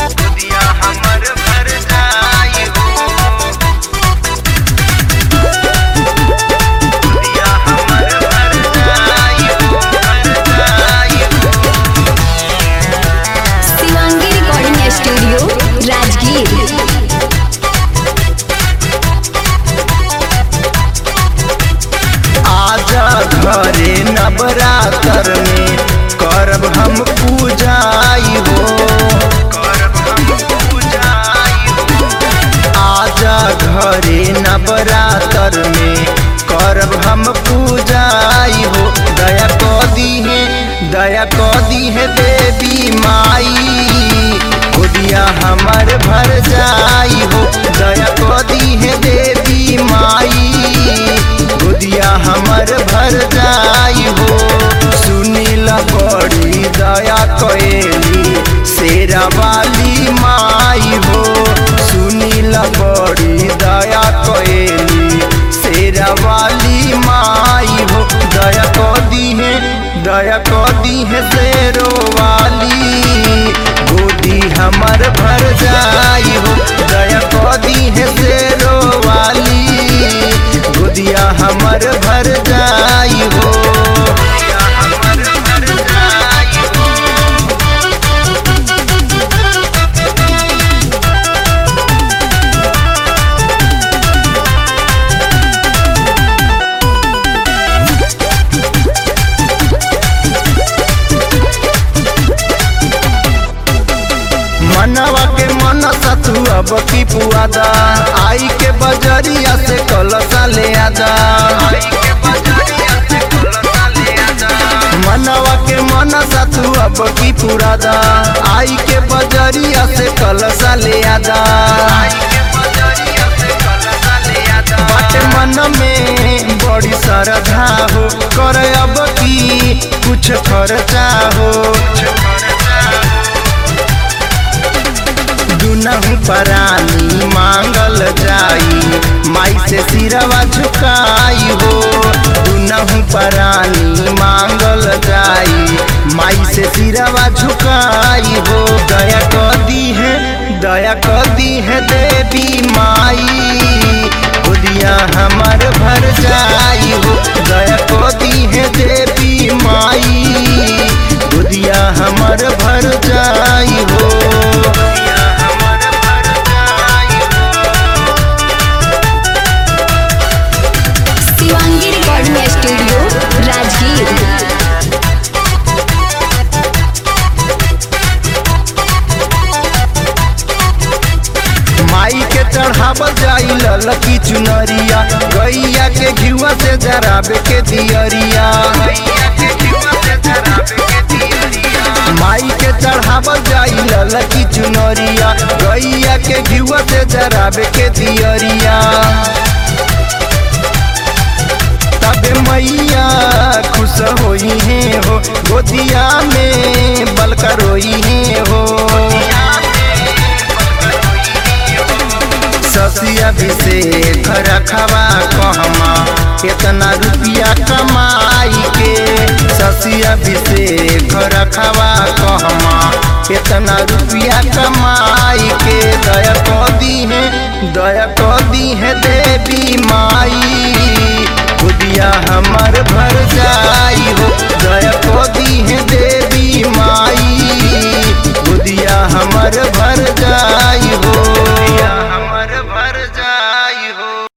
गोदिया हमर भर जाई हो, गोदिया हमर भर जाई हो, भर जाई हो। Shivangi recording studio Rajgir. आजा घरे नवरात्र में करब हम पूजाई हो, करब हम पूजाई हो। आजा घरे नवरात्र में करब हम पूजाई हो। दया क दी है देवी माई, गोदिया हमर भर जाई हो। दया क दी है देवी माई, गोदिया हमर भर जाई हो। सुनील बड़ी दया कएली शेरा वाली माई हो, सुनील बड़ी दया कएली शेरा वाली माई हो। दया क दी है शेरो वाली, गोदी हमर भर जाई हो। दया क दी है शेरो वाली, गोदिया हमर भर जाई हो, गोदिया हमर भर जाई हो। मनवा के मन सतु अब की पुआदा, आई के बजरिया से कलसा ले आजा, आई के बजरिया से कलसा ले आजा। मनवा के मन सतु अब की पुरादा, आई के बजरिया से कलसा ले आजा, आई के बजरिया से कलसा ले आजा। बाटे मन में बड़ी श्रद्धा हो, कर अब की कुछ खर्चा हो, दुनहु परानी मांगल जाई, माई से सिरवा झुकाई हो। दुनहु परानी मांगल जाई, माई से सिरवा झुकाई हो। दया क दी है देवी माई, गोदिया हमर भर जाई हो। दया क दी है देवी माई, गोदिया हमर भर जाई हो। Shivangi recording studio Rajgir. माई के चढ़ावल जाई ललकी चुनरिया, गैया के घिउआ से जराबे के दियरिया, माई के चढ़ावल जाई ललकी चुनरिया, गैया के घिउआ से जराबे के दियरिया। तबे मैया खुश होई है हो, गोदिया में बलका रोई है हो। ससिया अभिषेक रखवा कहमा कितना रुपया कमाई के, ससिया अभिषेक रखवा कहमा कितना रुपया कमाई के। दया क दी है देवी माई, गोदिया हमर भर जाई हो। दया क दी है देवी माई, गोदिया हमर भर जाई